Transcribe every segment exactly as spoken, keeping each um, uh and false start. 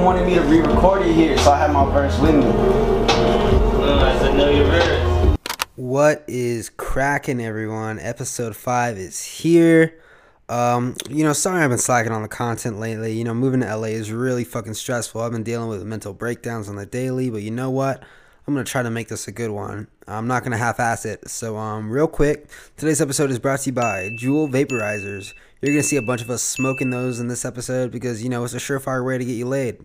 wanted me to re-record it here, so I had my verse with me. Oh, I said know your verse. What is cracking, everyone? Episode five is here. Um, you know, sorry I've been slacking on the content lately. You know, moving to L A is really fucking stressful. I've been dealing with mental breakdowns on the daily, but you know what? I'm going to try to make this a good one. I'm not going to half-ass it. So, um, real quick, today's episode is brought to you by Juul Vaporizers. You're going to see a bunch of us smoking those in this episode because, you know, it's a surefire way to get you laid.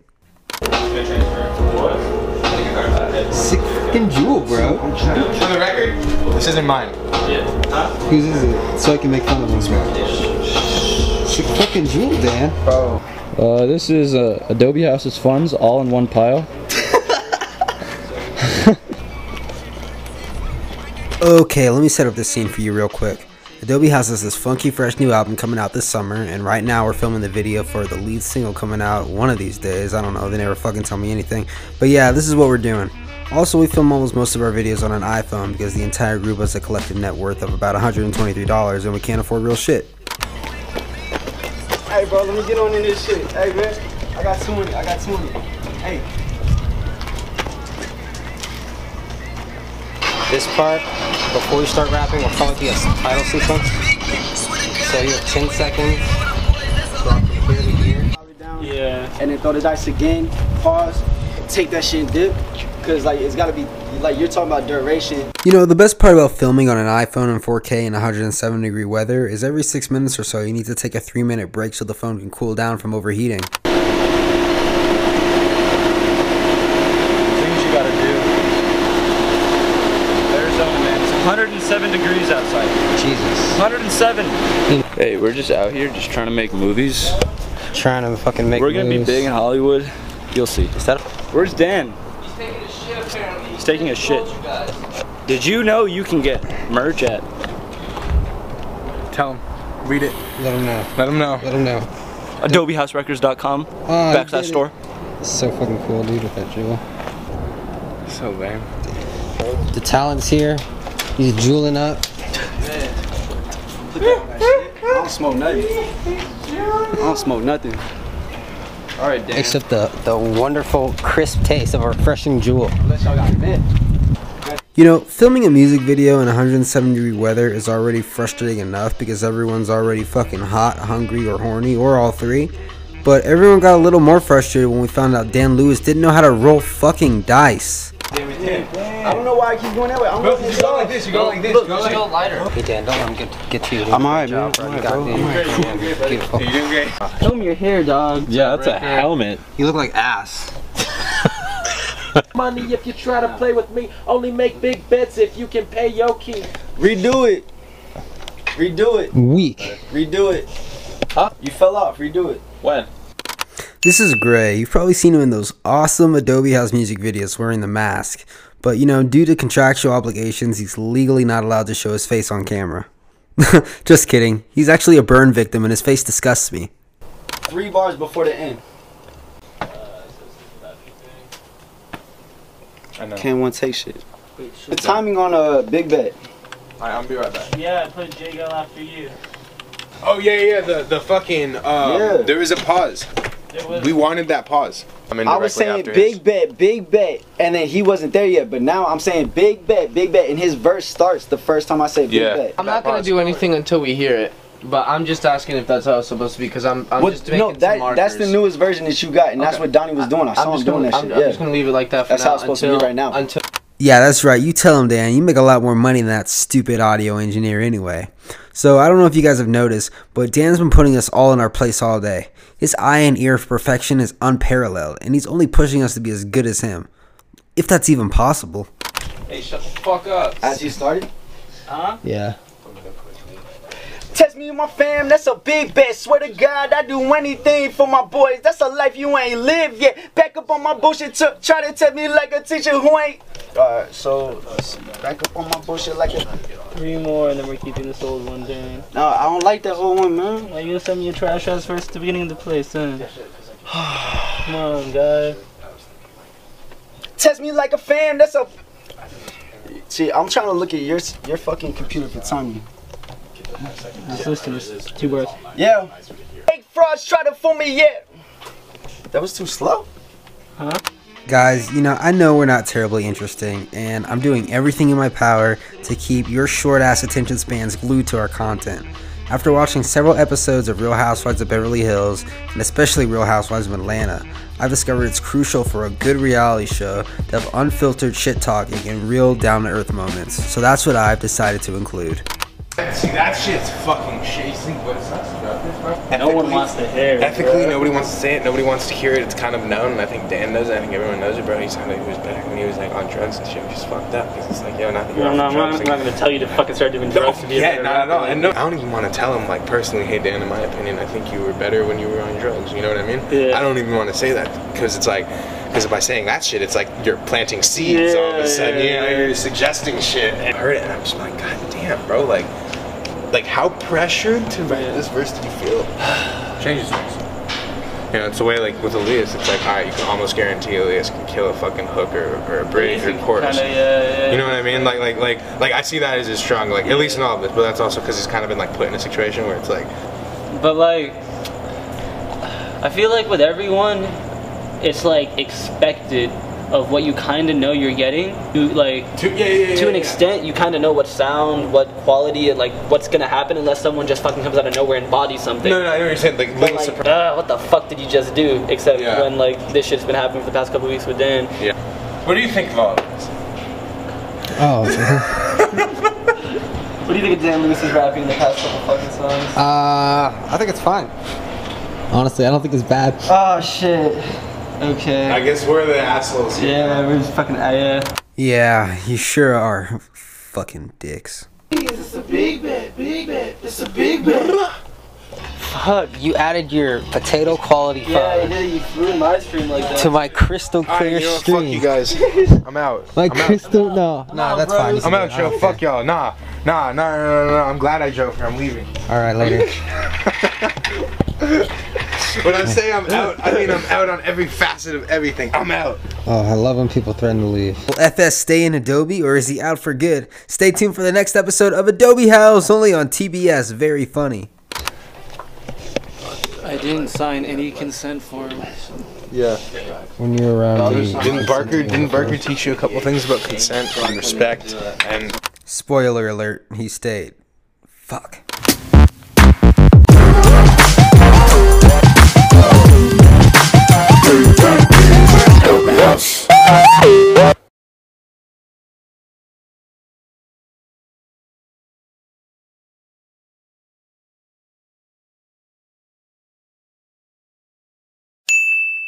Sick fucking Juul, bro. For the record, this isn't mine. Yeah. Huh? Whose is it? So I can make fun of him. Sick fucking Juul, Dan. Bro. Uh, this is uh, Adobe House's funds all in one pile. Okay, let me set up this scene for you real quick. Adobe House has this funky fresh new album coming out this summer, and right now we're filming the video for the lead single coming out one of these days. I don't know, they never fucking tell me anything. But yeah, this is what we're doing. Also, we film almost most of our videos on an iPhone because the entire group has a collective net worth of about one hundred twenty-three dollars and we can't afford real shit. Hey, bro, let me get on in this shit. Hey, man, I got twenty. I got twenty. Hey. This part, before we start rapping, will probably be a title sequence. So you have ten seconds. Drop from here to here. Yeah. And then throw the dice again. Pause. Take that shit and dip. Cause like it's gotta be like you're talking about duration. You know, the best part about filming on an iPhone in four K in one hundred seven degree weather is every six minutes or so you need to take a three minute break so the phone can cool down from overheating. Things you gotta do. Arizona, man. It's one hundred seven degrees outside. Jesus. one hundred seven. Hey, we're just out here just trying to make movies. Trying to fucking make We're gonna moves. be big in Hollywood. You'll see. Is that Where's Dan? He's taking a shit apparently. He's taking a shit. Did you know you can get merch at? Tell him. Read it. Let him know. Let him know. Let him know. Adobe House Records dot com Oh, I get backslash it. store. It's so fucking cool, dude, with that Juul. So lame. The talent's here. He's juuling up. I don't smoke nothing. I don't smoke nothing. All right, Dan. Except the the wonderful crisp taste of a refreshing Juul? Unless y'all got mint. You know, filming a music video in one hundred seven degree weather is already frustrating enough because everyone's already fucking hot, hungry, or horny, or all three. But everyone got a little more frustrated when we found out Dan Lewis didn't know how to roll fucking dice. I don't know why I keep going that way. I'm going You go like this. You go like this. Look, Go like go lighter. Hey Dan, don't let him get, get to you. I'm alright, man. Bro. I'm You alright, got bro. this. Beautiful. You're doing great. Comb your hair, dog. Yeah, that's a helmet. You look like ass. Money if you try to play with me. Only make big bets if you can pay your key. Redo it. Redo it. Weak. Redo it. Huh? You fell off. Redo it. When? This is Gray. You've probably seen him in those awesome Adobe House music videos wearing the mask. But, you know, due to contractual obligations, he's legally not allowed to show his face on camera. Just kidding. He's actually a burn victim and his face disgusts me. Three bars before the end. I know. Can't one take shit. The timing on a big bet. Alright, I'll be right back. Yeah, I put Jago after you. Oh yeah, yeah. The the fucking um. Yeah. There was a pause. It was We wanted that pause. I'm in I was directly saying after big his. bet, big bet, and then he wasn't there yet. But now I'm saying big bet, big bet, and his verse starts the first time I say big Yeah. bet. I'm not gonna do anything until we hear it, but I'm just asking if that's how it's supposed to be because I'm I'm What- just making no, some that markers. that's the newest version that you got, and that's Okay. what Donnie was doing. I I'm saw him just doing gonna, that I'm, shit. I'm Yeah. just gonna leave it like that for That's now. how it's supposed to be until, right now. Until Yeah, that's right. You tell him, Dan. You make a lot more money than that stupid audio engineer anyway. So I don't know if you guys have noticed, but Dan's been putting us all in our place all day. His eye and ear for perfection is unparalleled, and he's only pushing us to be as good as him. If that's even possible. Hey, shut the fuck up. As you started. Huh? Yeah. Test me and my fam, that's a big bet. Swear to God, I do anything for my boys. That's a life you ain't lived yet. Back up on my bullshit, t try to tell me like a teacher who ain't. Alright, so back up on my bullshit like a. Three more and then we're keeping this old one down. No, I don't like that old one, man. Are you gonna send me your trash ass first at the beginning of the place, huh? Come on, guy. Test me like a fam, that's a. See, I'm trying to look at your your fucking computer for timing. Just listen, just two bars. Yeah. Fake frauds try to fool me, yeah. That was too slow. Huh? Guys, you know, I know we're not terribly interesting, and I'm doing everything in my power to keep your short-ass attention spans glued to our content. After watching several episodes of Real Housewives of Beverly Hills, and especially Real Housewives of Atlanta, I've discovered it's crucial for a good reality show to have unfiltered shit-talking and real down-to-earth moments. So that's what I've decided to include. See, that shit's fucking chasing, but it's not about this, bro. No one wants to hear it. Ethically, bro. nobody wants to say it. Nobody wants to hear it. It's kind of known, and I think Dan knows it. I think everyone knows it, bro. He sounded like he was back when he was like on drugs and shit, which is fucked up. Because it's like, yo, not that you're I'm on not, I'm drugs. not, I'm not gonna tell you to fucking start doing No, drugs to be a yeah, better not at all. rapper. And no, I don't even want to tell him, like, personally, hey, Dan, in my opinion, I think you were better when you were on drugs. You know what I mean? Yeah. I don't even want to say that because it's like, because by saying that shit, it's like you're planting seeds Yeah, all of a sudden. yeah, You know, yeah. you're suggesting shit. And I heard it, and I'm just like, God damn, bro, like, like how pressured to write this verse did you feel? Changes things. You know, it's the way like with Elias, it's like, alright, you can almost guarantee Elias can kill a fucking hooker or a bridge or chorus. Kinda, yeah, yeah. You know what I mean? Like, like, like, like I see that as his strong, like, at least in all of this, but that's also because he's kind of been like put in a situation where it's like, But like, I feel like with everyone, it's like expected of what you kind of know you're getting. You like to, yeah, yeah, yeah, to an yeah. extent, you kind of know what sound, what quality, and like what's gonna happen unless someone just fucking comes out of nowhere and bodies something. No, no, I know what you're saying. Like, But little like, surprise. uh, what the fuck did you just do? Except Yeah. when like this shit's been happening for the past couple weeks with Dan. Yeah. What do you think of all of this? Oh, What do you think of Dan Lewis's rapping in the past couple fucking songs? Uh, I think it's fine. Honestly, I don't think it's bad. Oh shit. Okay. I guess we're the assholes here. Yeah, we're just fucking uh, yeah. yeah, you sure are fucking dicks. It's a big bet, big bet. It's a big bet. Fuck, you added your potato quality Yeah, file you did. You flew my stream like that. to my crystal All clear right, you know what? stream. Fuck you guys. I'm out. My I'm out. crystal, no, no, Nah, that's bro. fine. I'm out, Joe. Fuck y'all. Nah, nah, nah, no, no, no. I'm glad I drove here. I'm leaving. All right, later. When I say I'm out, I mean I'm out on every facet of everything. I'm out. Oh, I love when people threaten to leave. Will F S stay in Adobe or is he out for good? Stay tuned for the next episode of Adobe House, only on T B S. Very funny. I didn't sign any consent form. Yeah. When you're around me. Didn't Barker? Didn't Barker teach you a couple things about consent and respect and? Spoiler alert, he stayed. Fuck. Hey,